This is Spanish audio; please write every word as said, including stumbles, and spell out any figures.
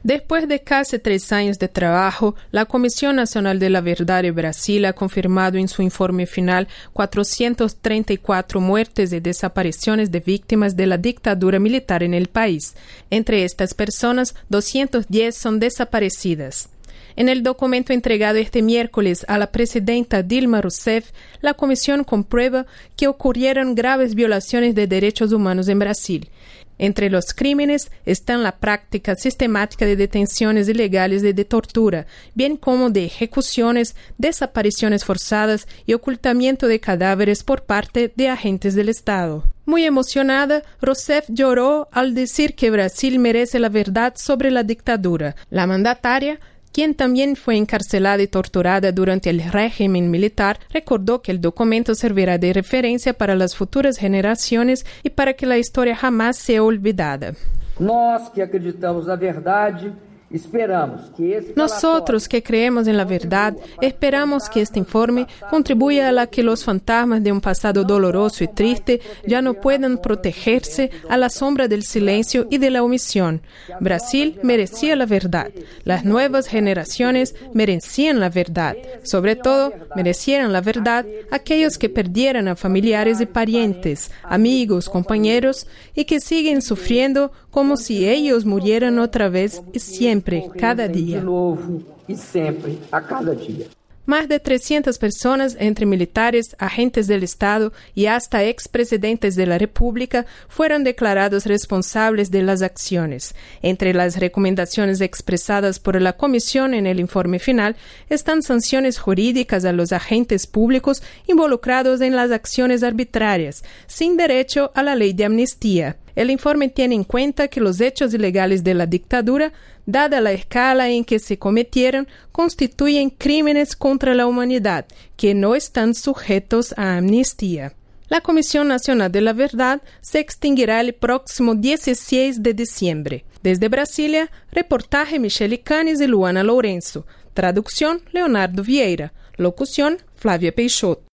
Después de casi tres años de trabajo, la Comisión Nacional de la Verdad de Brasil ha confirmado en su informe final cuatrocientas treinta y cuatro muertes y desapariciones de víctimas de la dictadura militar en el país. Entre estas personas, doscientas diez son desaparecidas. En el documento entregado este miércoles a la presidenta Dilma Rousseff, la comisión comprueba que ocurrieron graves violaciones de derechos humanos en Brasil. Entre los crímenes están la práctica sistemática de detenciones ilegales y de tortura, bien como de ejecuciones, desapariciones forzadas y ocultamiento de cadáveres por parte de agentes del Estado. Muy emocionada, Rousseff lloró al decir que Brasil merece la verdad sobre la dictadura. La mandataria, quien también fue encarcelada y torturada durante el régimen militar, recordó que el documento servirá de referencia para las futuras generaciones y para que la historia jamás sea olvidada. Nós que acreditamos na verdade, esperamos que este Nosotros que creemos en la verdad, esperamos que este informe contribuya a la que los fantasmas de un pasado doloroso y triste ya no puedan protegerse a la sombra del silencio y de la omisión. Brasil merecía la verdad. Las nuevas generaciones merecían la verdad. Sobre todo, merecieran la verdad aquellos que perdieran a familiares y parientes, amigos, compañeros y que siguen sufriendo como si ellos murieran otra vez y siempre, cada día. Más de trescientas personas, entre militares, agentes del Estado y hasta expresidentes de la República, fueron declarados responsables de las acciones. Entre las recomendaciones expresadas por la Comisión en el informe final están sanciones jurídicas a los agentes públicos involucrados en las acciones arbitrarias, sin derecho a la ley de amnistía. El informe tiene en cuenta que los hechos ilegales de la dictadura, dada la escala en que se cometieron, constituyen crímenes contra la humanidad que no están sujetos a amnistía. La Comisión Nacional de la Verdad se extinguirá el próximo dieciséis de diciembre. Desde Brasilia, reportaje Michele Canes y Luana Lourenço. Traducción, Leonardo Vieira. Locución, Flávia Peixoto.